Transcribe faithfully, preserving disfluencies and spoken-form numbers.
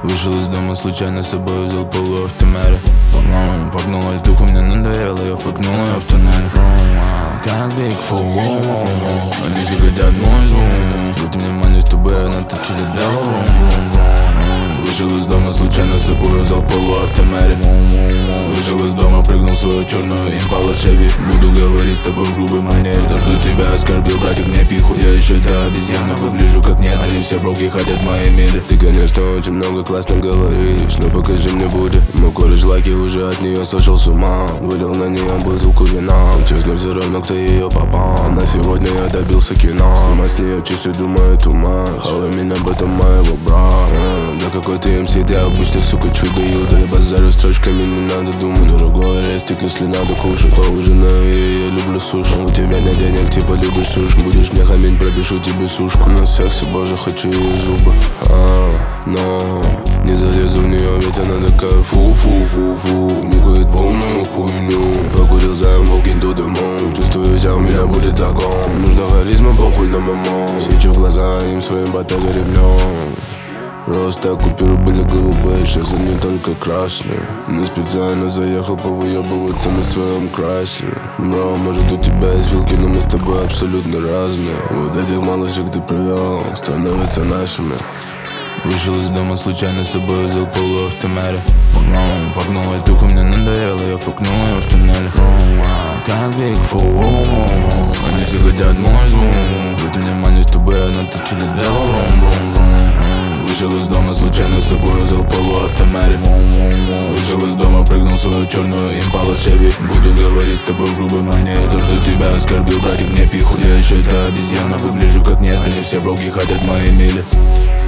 Вышел из дома, случайно с собой взял полуавтомат. По-моему, погнул альтуху, мне надоело, я факнул ее в тоннель. Как Биг Фу, они все хотят мой звук. Вот мне мани, чтобы я наточили дело. Вышел из дома, случайно с собой взял полуавтомат. Вышел из дома, прыгнул в свою черную импалу Chevy. Буду говорить с тобой в грубой манере. То, что тебя оскорбил, братик, мне пиху. Я еще та обезьяна, выгляжу как нет. Они все броки хотят мои мили. Ты, конечно, очень много классно говоришь, но покажи мне будет. Мой кореш Лаки уже от нее сошел с ума. Вылил на нее бутылку вина. Честно, все равно, кто ее попал. На сегодня я добился кино. Снимать с нее часы, думаю, туман. Хавай меня, об этом моего брата. Да какой ты эм си, ты обычно, сука, чудо-юдо. Я базарю строчками, не надо думать. Дорогой рестик, если надо кушать. Поужинаю, я, я люблю суши. У тебя нет денег, типа любишь сушку. Будешь мне хамить, пропишу тебе сушку. На сексе, боже, хочу ее зубы. А, но не залезу в нее, ведь она такая фу-фу-фу-фу. Нюхает полную хуйню. Покурил за walking to the moon. Чувствую, вся у меня будет загон. Нужна харизма, похуй на мамон. Свечу в глаза им своим ботага ремнем. Просто купюры были голубые, сейчас они только красные. Не специально заехал повыебываться на своем Крайслере. Бро, может у тебя есть вилки, но мы с тобой абсолютно разные. Вот этих малышек ты привел, становятся нашими. Вышел из дома, случайно с собой взял полуавтомат. По-моему, погнул альтуху, мне надоело, я факнул ее в тоннель. Как Биг Фу, они все хотят мой звук. Вот мне мани, чтобы я наточили дело. Вышел из дома, случайно с собой взял полуавтомат. Вышел из дома, прыгнул в свою черную импалу Chevy. Буду говорить с тобой в грубой манере. То, что тебя оскорбил, братик, мне пиху. Я еще та обезьяна, выгляжу как нет. Они все броки хотят мои мили.